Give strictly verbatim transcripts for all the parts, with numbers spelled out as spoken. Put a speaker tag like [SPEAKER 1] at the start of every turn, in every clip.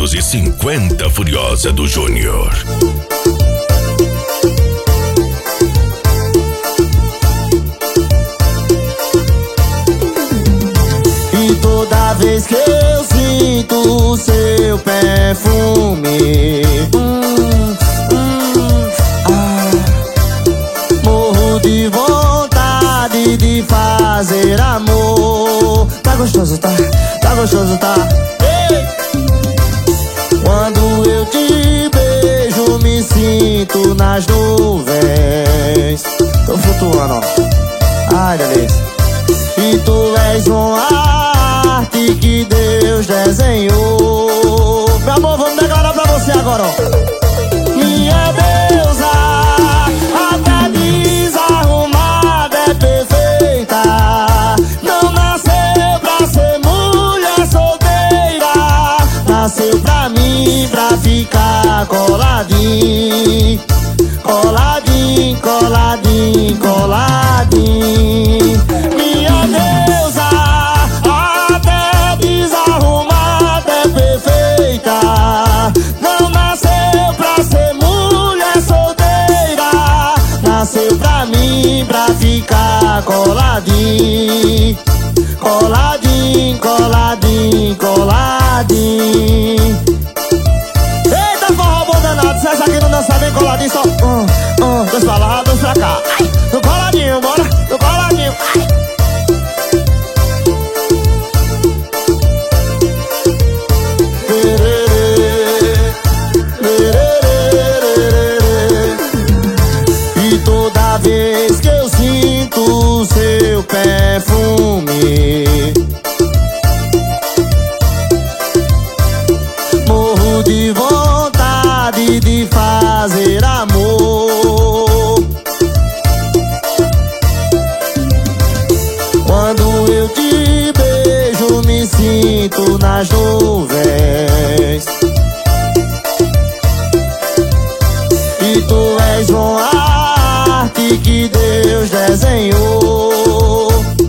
[SPEAKER 1] duzentos e cinquenta Furiosa do Júnior.
[SPEAKER 2] E toda vez que eu sinto o seu perfume, hum, hum, ah, morro de vontade de fazer amor. Tá gostoso, tá? Tá gostoso, tá? Ei! Quando eu te beijo, me sinto nas nuvens. Tô flutuando, ó. Ai, delícia. E tu és uma arte que Deus desenhou. Meu amor, vamos declarar pra você agora, ó. Minha deusa, até desarrumada é perfeita. Não nasceu pra ser mulher solteira. Nasceu pra mim, pra ficar coladinho. Coladinho, coladinho, coladinho. Minha deusa, até desarrumada é perfeita. Não nasceu pra ser mulher solteira. Nasceu pra mim, pra ficar coladinho. Coladinho, coladinho, coladinho. Eita, forró bom danado. Se essa aqui não dança bem coladinho, só um, um, dois pra lá, dois pra cá. Ai, no coladinho, bora, no coladinho. Ai. E toda vez que eu sinto o seu perfume, morro de vontade de fazer amor. Quando eu te beijo, me sinto nas nuvens. E tu és uma arte que Deus desenhou.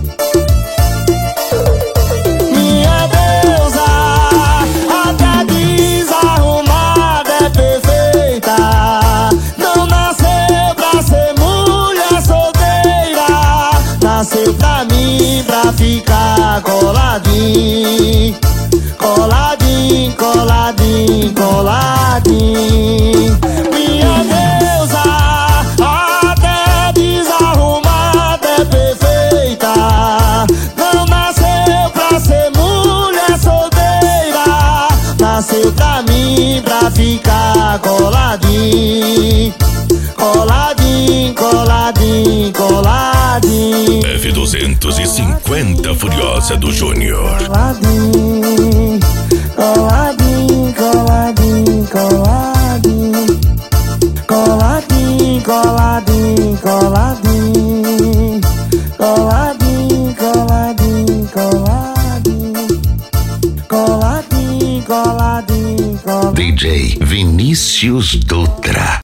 [SPEAKER 2] Minha deusa, até desarrumada é perfeita. Não nasceu pra ser mulher solteira. Nasceu pra mim, pra ficar coladinho. Coladinho, coladinho, coladinho. Minha deusa, até desarrumada é perfeita. Não nasceu pra ser mulher solteira. Nasceu pra mim, pra ficar coladinho. Coladinho, coladinho, coladinho.
[SPEAKER 1] F duzentos e cinquenta Furiosa do Júnior.
[SPEAKER 2] Coladinho, coladinho, coladinho, coladinho. Coladinho, coladinho, coladinho. Coladinho, coladinho, coladinho. Coladinho, coladinho, coladinho.
[SPEAKER 1] D J Vinícius Dutra.